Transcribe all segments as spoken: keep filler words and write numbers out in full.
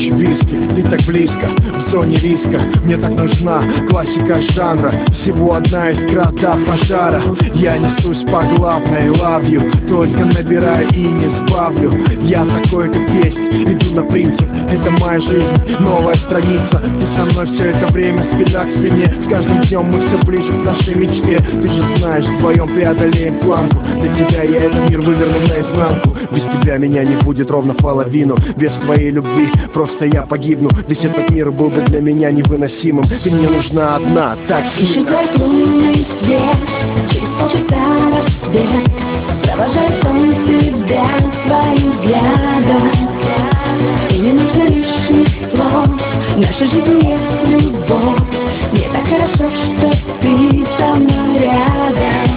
скотч, виски, ты так близко, в зоне риска. Мне так нужна классика жанра, всего одна искра до пожара. Я несусь по главной, love you, только набираю и не сбавлю. Я такой, как есть, иду на принцип, это моя жизнь, новая страница. Ты со мной все это время, спина к спине. С каждым днем мы все ближе к нашей мечте. Ты же знаешь, вдвоем преодолеем планку. Для тебя я этот мир выверну наизнанку. Без тебя меня не будет ровно половину. Без твоей любви просто я погибну. Весь этот мир был бы для меня невыносимым. Ты мне нужна одна, так сильно. Исчезает лунный свет, через полчаса рассвет. Провожает он тебя своим взглядом. И не нужно лишних слов, наша жизнь есть любовь. Мне так хорошо, что ты со мной рядом.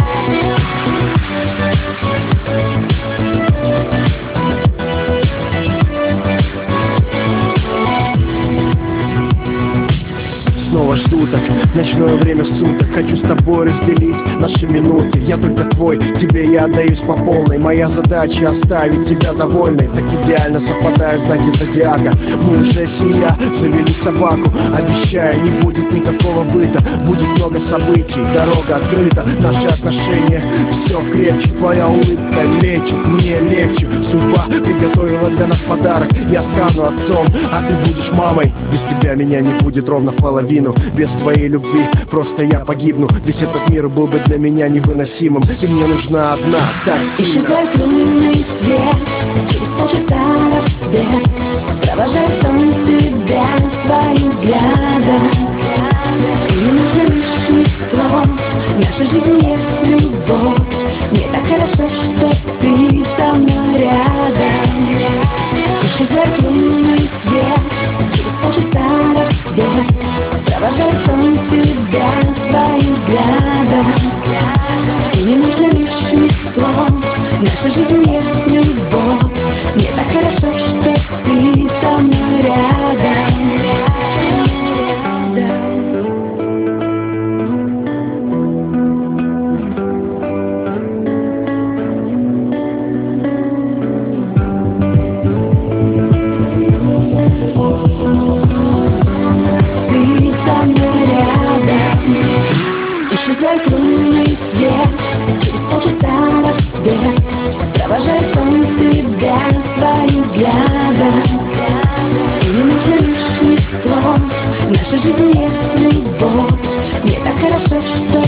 Снова жду так, ночное время суток. Хочу с тобой разделить наши минуты. Я только твой, тебе я отдаюсь по полной. Моя задача оставить тебя довольной. Так идеально совпадают знаки зодиака. Мы уже семья, завели собаку. Обещаю, не будет никакого быта. Будет много событий, дорога открыта. Наши отношения все крепче. Твоя улыбка лечит, мне легче. Судьба приготовила для нас подарок. Я стану отцом, а ты будешь мамой. Без тебя меня не будет ровно половину. Без твоей любви просто я погибну. Весь этот мир был бы для меня невыносимым. Ты мне нужна одна, так сильно. Исчезает лунный свет, через полчаса рассвет. Провожает он тебя своим взглядом. И не нужно лишних слов, наша жизнь есть любовь. Мне так хорошо, что ты со мной рядом. Исчезает лунный свет, через полчаса рассвет. Провожает он тебя своим взглядом. И не нужно лишних слов, наша жизнь есть любовь. Мне так хорошо, что ты со мной рядом. Исчезает лунный свет, через полчаса рассвет. Провожает он тебя своим взглядом. И не нужно лишних слов, наша жизнь есть любовь. Мне так хорошо, что